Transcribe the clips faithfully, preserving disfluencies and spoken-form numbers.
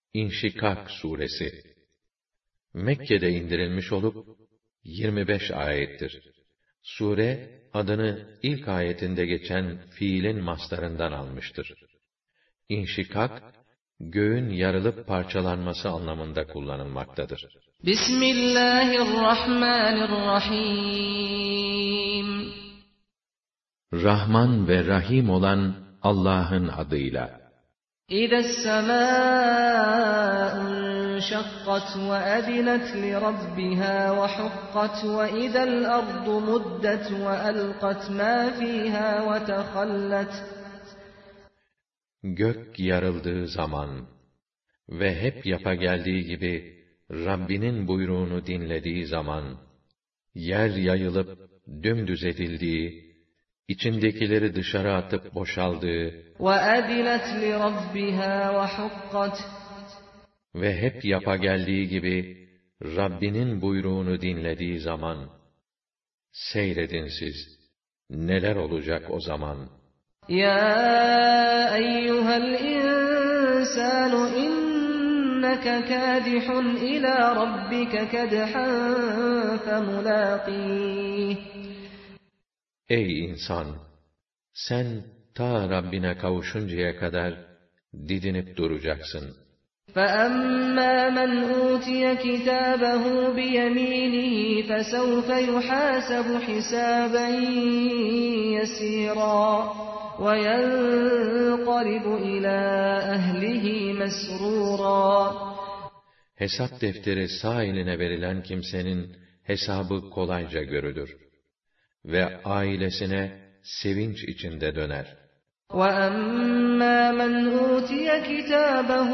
İnşikak suresi Mekke'de indirilmiş olup yirmi beş ayettir. Sure adını ilk ayetinde geçen fiilin mastarından almıştır. İnşikak, göğün yarılıp parçalanması anlamında kullanılmaktadır. Bismillahirrahmanirrahim. Rahman ve Rahim olan Allah'ın adıyla. İzes-semâ'u انشقت وأذنت لربها وحقت وإذا الأرض مدت وألقت ما فيها وتخلت. Gök yarıldığı zaman ve hep yapa geldiği gibi Rabbinin buyruğunu dinlediği zaman, yer yayılıp dümdüz edildiği, içindekileri dışarı atıp boşaldığı وَأَذِنَتْ لِرَبِّهَا وَحُقَّتْ ve hep yapa geldiği gibi Rabbinin buyruğunu dinlediği zaman, seyredin siz, neler olacak o zaman. Ya eyyuhel insanu inneke kâdihun ila rabbike kedhan femulâqîh. Ey insan! Sen ta Rabbine kavuşuncaya kadar didinip duracaksın. فَأَمَّا مَنْ أُوتِيَ كِتَابَهُ بِيَمِينِهِ فَسَوْفَ يُحَاسَبُ حِسَابًا يَسِيرًا وَيَنْقَلِبُ إِلَى أَهْلِهِ مَسْرُورًا. Hesap defteri sağ eline verilen kimsenin hesabı kolayca görülür ve ailesine sevinç içinde döner. وَأَمَّا مَنْ أُوتِيَ كِتَابَهُ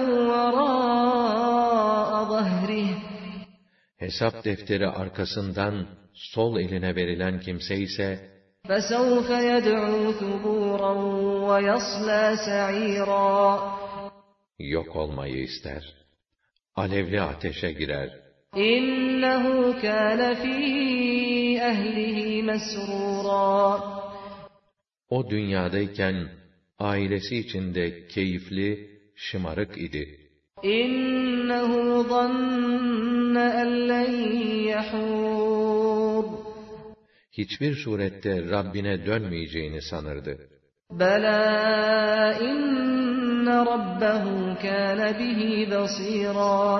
وَرَاءَ ظَهْرِهِ. Hesap defteri arkasından sol eline verilen kimse ise فَسَوْفَ يَدْعُو ثُبُورًا وَيَصْلَى سَعِيرًا. Yok olmayı ister, alevli ateşe girer. إِنَّهُ كَانَ فِي أَهْلِهِ مَسْرُورًا. O dünyadayken ailesi içinde keyifli, şımarık idi. İnnehu zanne en len yahur. Hiçbir surette Rabbine dönmeyeceğini sanırdı. Bela inne rabbehu kâne bihi basîrâ.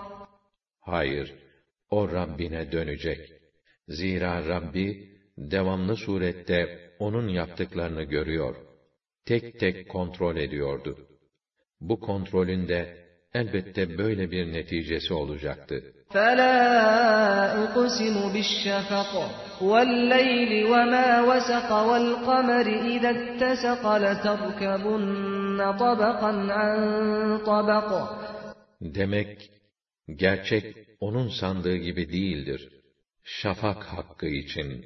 Hayır, o Rabbine dönecek. Zira Rabbi, devamlı surette onun yaptıklarını görüyor, tek tek kontrol ediyordu. Bu kontrolün de elbette böyle bir neticesi olacaktı. فَلَا أُقْسِمُ بِالشَّفَقِ وَاللَّيْلِ وَمَا وَسَقَ وَالْقَمَرِ إِذَا اتَّسَقَ لَتَرْكَبُنَّ طَبَقًا عَنْ طَبَقٍ. Demek, gerçek onun sandığı gibi değildir. Şafak hakkı için,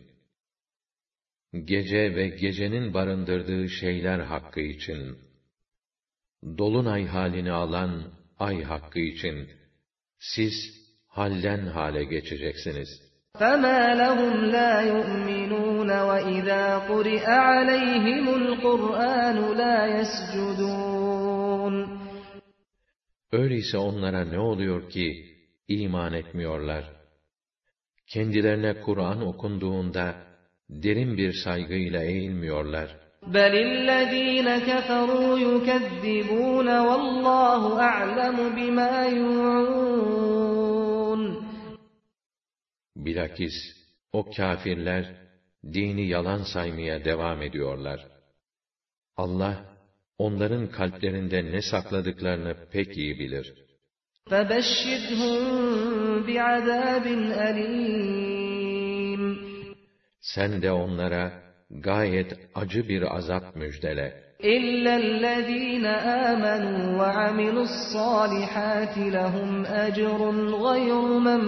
gece ve gecenin barındırdığı şeyler hakkı için, dolunay halini alan ay hakkı için, siz halden hale geçeceksiniz. فَمَا لَهُمْ لَا يُؤْمِنُونَ وَإِذَا قُرِئَ عَلَيْهِمُ الْقُرْآنُ لَا يَسْجُدُونَ. Öyleyse onlara ne oluyor ki iman etmiyorlar? Kendilerine Kur'an okunduğunda derin bir saygıyla eğilmiyorlar. بَلِ الَّذ۪ينَ كَفَرُوا يُكَذِّبُونَ وَاللّٰهُ أَعْلَمُ بِمَا يُوعُونَ. Bilakis o kâfirler dini yalan saymaya devam ediyorlar. Allah onların kalplerinde ne sakladıklarını pek iyi bilir. فَبَشِّرْهُمْ بِعَذَابٍ أَلِيمٍ. Sen de onlara gayet acı bir azap müjdele. إِلَّا الَّذ۪ينَ آمَنُوا وَعَمِلُوا الصَّالِحَاتِ لَهُمْ أَجْرٌ غَيْرُ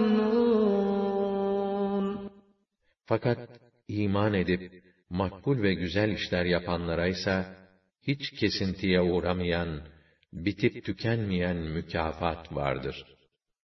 مَمْنُونَ. Fakat iman edip makbul ve güzel işler yapanlara ise hiç kesintiye uğramayan, bitip tükenmeyen mükafat vardır.